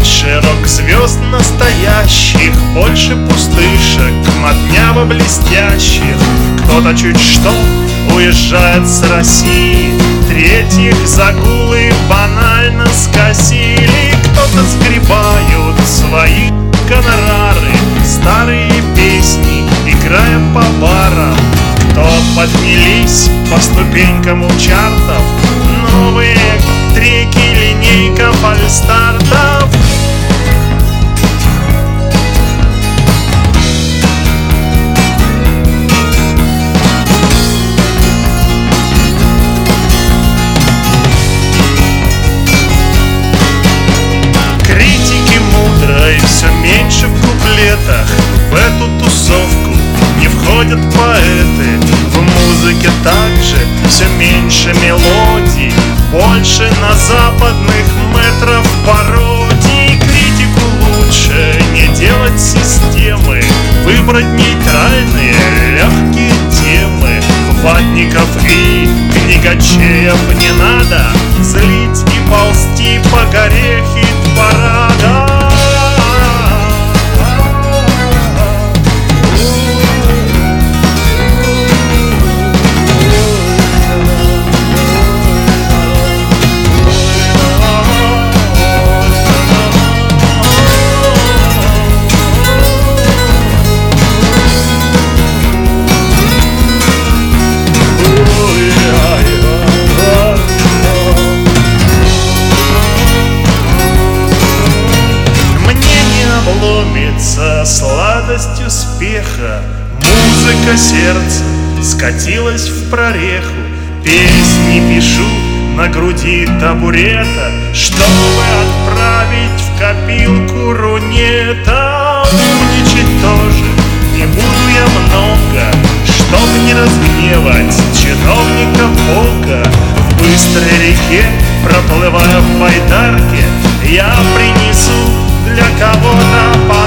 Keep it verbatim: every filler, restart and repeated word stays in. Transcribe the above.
Меньше рок-звезд настоящих, больше пустышек, модняво блестящих. Кто-то чуть что уезжает с России, третьих загулы банально скосили. Кто-то сгребают свои гонорары, старые песни, играя по барам. Кто поднялись по ступенькам у чартов, новые треки, линейка фальстартов. Критики мудрой все меньше в куплетах, в эту тусовку не входят поэты. В музыке также все меньше мелодий, больше на западных метров пародий. Критику лучше не делать системы, выбрать нейтральные легкие темы. Ватников и книгачеев не надо злить и ползти по горе хит-парада. Сладость успеха, музыка сердца скатилась в прореху. Песни пишу на груди табурета, чтобы отправить в копилку рунета. Умничать тоже не буду я много, чтоб не разгневать чиновника Бога. В быстрой реке, проплывая в байдарке, я принесу для кого-то